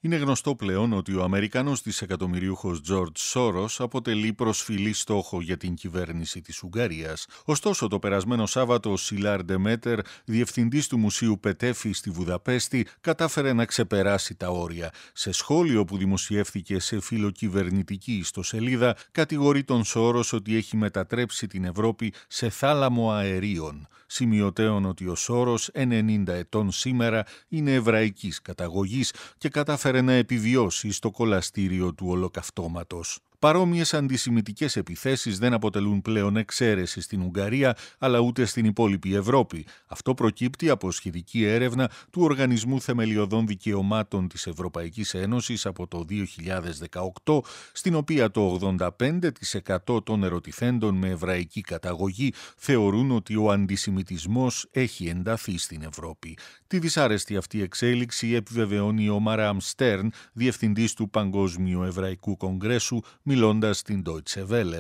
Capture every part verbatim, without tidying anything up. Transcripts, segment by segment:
Είναι γνωστό πλέον ότι ο Αμερικανός δισεκατομμυρίουχος Τζορτζ Σόρος αποτελεί προσφυλή στόχο για την κυβέρνηση της Ουγγαρίας. Ωστόσο, το περασμένο Σάββατο ο Σιλάρ Ντεμέτερ, διευθυντής του Μουσείου Πετέφη στη Βουδαπέστη, κατάφερε να ξεπεράσει τα όρια. Σε σχόλιο που δημοσιεύθηκε σε φιλοκυβερνητική ιστοσελίδα, κατηγορεί τον Σόρος ότι έχει μετατρέψει την Ευρώπη σε θάλαμο αερίων. Σημειωτέων ότι ο Σόρος, ενενήντα ετών σήμερα, είναι εβραϊκής καταγωγής και κατάφερε να επιβιώσει στο κολαστήριο του Ολοκαυτώματος. Παρόμοιες αντισημιτικές επιθέσεις δεν αποτελούν πλέον εξαίρεση στην Ουγγαρία, αλλά ούτε στην υπόλοιπη Ευρώπη. Αυτό προκύπτει από σχετική έρευνα του Οργανισμού Θεμελιωδών Δικαιωμάτων της Ευρωπαϊκής Ένωσης από το δύο χιλιάδες δεκαοκτώ, στην οποία το ογδόντα πέντε τοις εκατό των ερωτηθέντων με εβραϊκή καταγωγή θεωρούν ότι ο αντισημιτισμός έχει ενταθεί στην Ευρώπη. Τη δυσάρεστη αυτή εξέλιξη επιβεβαιώνει ο Μαράμ Στέρν, διευθυντής του Παγκόσμιου Εβραϊκού Κογκρέσου, μιλώντας στην Deutsche Welle.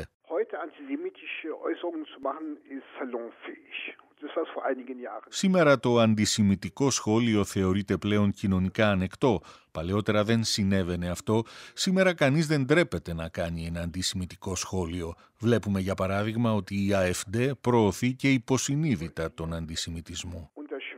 Σήμερα το αντισημιτικό σχόλιο θεωρείται πλέον κοινωνικά ανεκτό. Παλαιότερα δεν συνέβαινε αυτό. Σήμερα κανείς δεν ντρέπεται να κάνει ένα αντισημιτικό σχόλιο. Βλέπουμε για παράδειγμα ότι η AfD προωθεί και υποσυνείδητα τον αντισημιτισμό.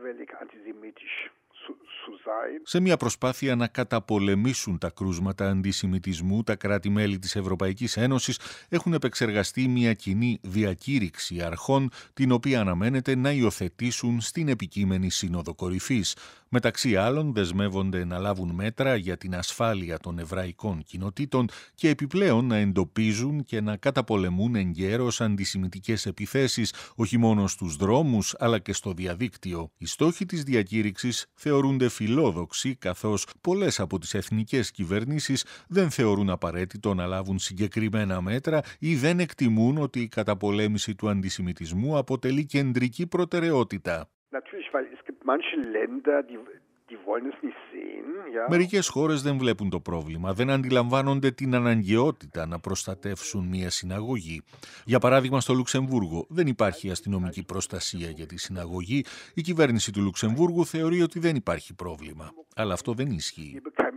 Σε μια προσπάθεια να καταπολεμήσουν τα κρούσματα αντισημιτισμού, τα κράτη-μέλη της Ευρωπαϊκής Ένωσης έχουν επεξεργαστεί μια κοινή διακήρυξη αρχών, την οποία αναμένεται να υιοθετήσουν στην επικείμενη Σύνοδο Κορυφής. Μεταξύ άλλων, δεσμεύονται να λάβουν μέτρα για την ασφάλεια των εβραϊκών κοινοτήτων και επιπλέον να εντοπίζουν και να καταπολεμούν εγκαίρως αντισημιτικές επιθέσεις, όχι μόνο στους δρόμους αλλά και στο διαδίκτυο. Οι στόχοι της διακήρυξης θεωρούνται φιλόδοξοι, καθώς πολλές από τις εθνικές κυβερνήσεις δεν θεωρούν απαραίτητο να λάβουν συγκεκριμένα μέτρα ή δεν εκτιμούν ότι η καταπολέμηση του αντισημιτισμού αποτελεί κεντρική προτεραιότητα. Μερικές χώρες δεν βλέπουν το πρόβλημα, δεν αντιλαμβάνονται την αναγκαιότητα να προστατεύσουν μια συναγωγή. Για παράδειγμα, στο Λουξεμβούργο δεν υπάρχει αστυνομική προστασία για τη συναγωγή. Η κυβέρνηση του Λουξεμβούργου θεωρεί ότι δεν υπάρχει πρόβλημα. Αλλά αυτό δεν ισχύει.